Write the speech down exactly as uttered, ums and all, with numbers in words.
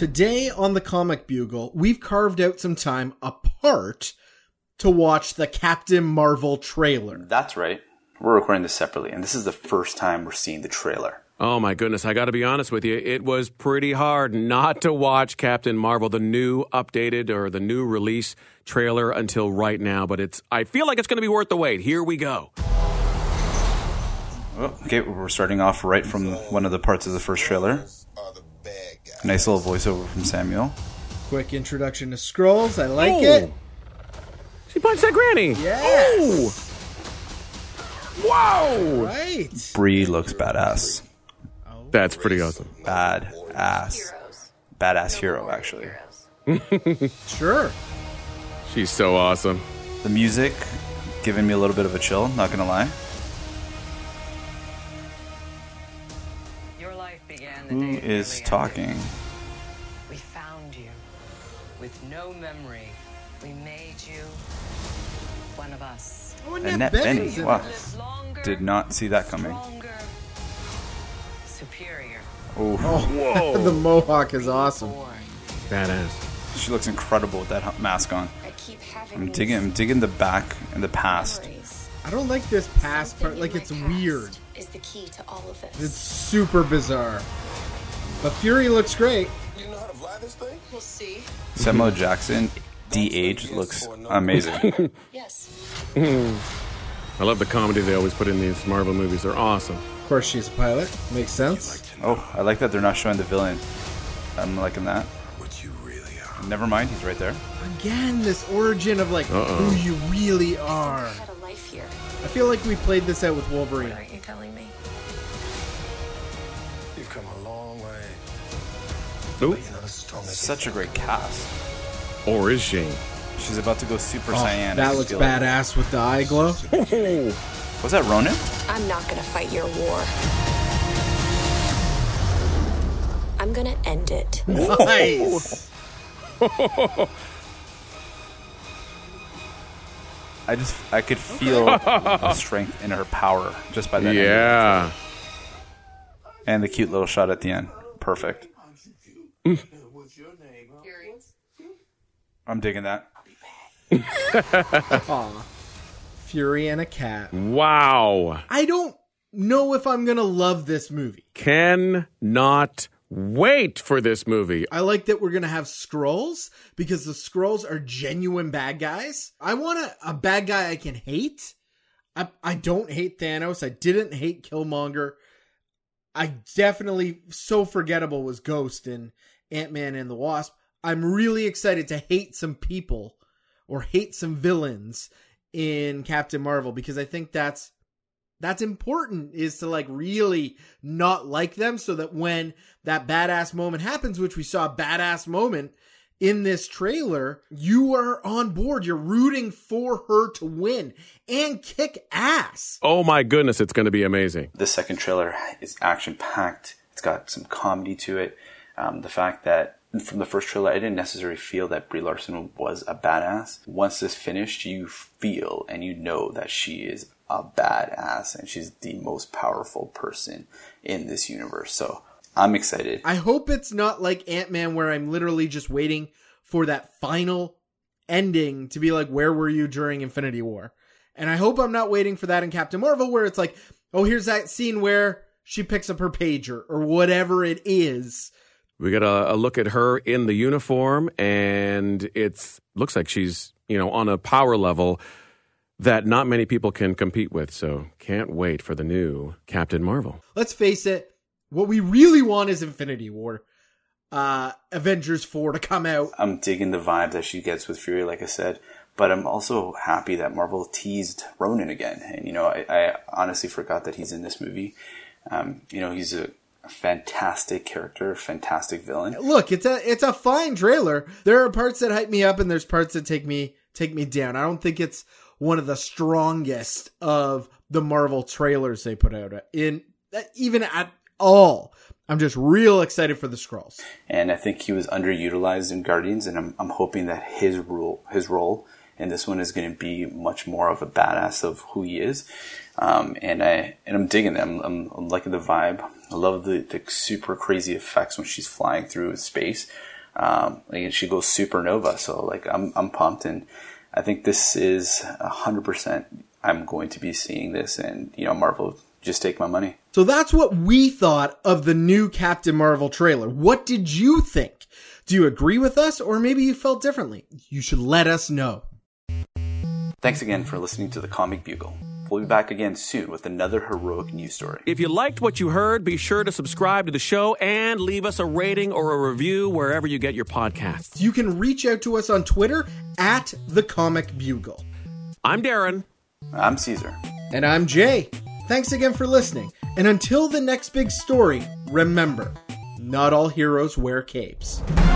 Today on the Comic Bugle, we've carved out some time apart to watch the Captain Marvel trailer. That's right. We're recording this separately, and this is the first time we're seeing the trailer. Oh my goodness, I gotta be honest with you, it was pretty hard not to watch Captain Marvel, the new updated or the new release trailer until right now, but it's I feel like it's gonna be worth the wait. Here we go. Oh, okay, we're starting off right from one of the parts of the first trailer. Nice little voiceover from Samuel. Quick introduction to Skrulls, I like Oh. it. She punched that granny. Yes. Oh. Whoa. Right. Bree looks badass. That's pretty awesome. Bad ass. Badass hero, actually. Sure. She's so awesome. The music giving me a little bit of a chill, not gonna lie. Your life began the Who day it is really talking? ended. We found you with no memory. We made you one of us. Oh, Annette Bening Bening. is in Wow. this. Longer, Did not see that coming. stronger, superior. Oh, Whoa. The mohawk is awesome. Born. Badass. she looks incredible with that mask on. I keep having I'm these digging, I'm digging the back and the past. memories. I don't like this past part. Something Like, in it's my past weird. Is the key to all of this. It's super bizarre. But Fury looks great. You know how to fly this thing? We'll see. Samuel Jackson, de-aged, looks amazing. Yes. I love the comedy they always put in these Marvel movies. They're awesome. Of course, she's a pilot. Makes sense. Oh, I like that they're not showing the villain. I'm liking that. What you really are. Never mind, he's right there. Again, this origin of, like, Uh-oh. who you really I are. had a life here. I feel like we played this out with Wolverine. Aren't you telling me? You've come a long way. Ooh. But you're not as strong as Such a great cast. Or is she? She's about to go Super Oh, Saiyan. I that can looks feel it. badass with the eye glow. Was that Ronin? I'm not gonna fight your war. I'm gonna end it. Nice. I just, I could feel the strength in her power just by that. ending. Yeah. And the cute little shot at the end. Perfect. I'm digging that. Aw. Fury and a cat. Wow. I don't know if I'm gonna love this movie. Can not wait for this movie. I like that we're gonna have Skrulls because the Skrulls are genuine bad guys. I want a, a bad guy I can hate. I, I don't hate Thanos. I didn't hate Killmonger. I definitely, so forgettable was Ghost in Ant-Man and the Wasp. I'm really excited to hate some people or hate some villains in Captain Marvel because I think that's that's important, is to like really not like them so that when that badass moment happens, which we saw a badass moment in this trailer, you are on board. You're rooting for her to win and kick ass. Oh my goodness, it's going to be amazing. The second trailer is action-packed. It's got some comedy to it. Um, the fact that from the first trailer, I didn't necessarily feel that Brie Larson was a badass. Once this finished, you feel and you know that she is a badass and she's the most powerful person in this universe. So I'm excited. I hope it's not like Ant-Man where I'm literally just waiting for that final ending to be like, where were you during Infinity War? And I hope I'm not waiting for that in Captain Marvel where it's like, oh, here's that scene where she picks up her pager or whatever it is. We got a, a look at her in the uniform, and it's looks like she's, you know, on a power level that not many people can compete with. So can't wait for the new Captain Marvel. Let's face it, what we really want is Infinity War. Uh, Avengers four to come out. I'm digging the vibe that she gets with Fury, like I said. But I'm also happy that Marvel teased Ronin again. And, you know, I, I honestly forgot that he's in this movie. Um, you know, he's a fantastic character, fantastic villain. Look, it's a it's a fine trailer. There are parts that hype me up and there's parts that take me take me down. I don't think it's one of the strongest of the Marvel trailers they put out in even at all. I'm just real excited for the Skrulls. And I think he was underutilized in Guardians, and I'm I'm hoping that his role his role in this one is going to be much more of a badass of who he is. Um, and I and I'm digging them. I'm, I'm, I'm liking the vibe. I love the, the super crazy effects when she's flying through space. Um, like she goes supernova. So like I'm I'm pumped, and I think this is a hundred percent. I'm going to be seeing this, and you know, Marvel, just take my money. So that's what we thought of the new Captain Marvel trailer. What did you think? Do you agree with us, or maybe you felt differently? You should let us know. Thanks again for listening to the Comic Bugle. We'll be back again soon with another heroic news story. If you liked what you heard, be sure to subscribe to the show and leave us a rating or a review wherever you get your podcasts. You can reach out to us on Twitter at The Comic Bugle. I'm Darren. I'm Caesar. And I'm Jay. Thanks again for listening. And until the next big story, remember, not all heroes wear capes.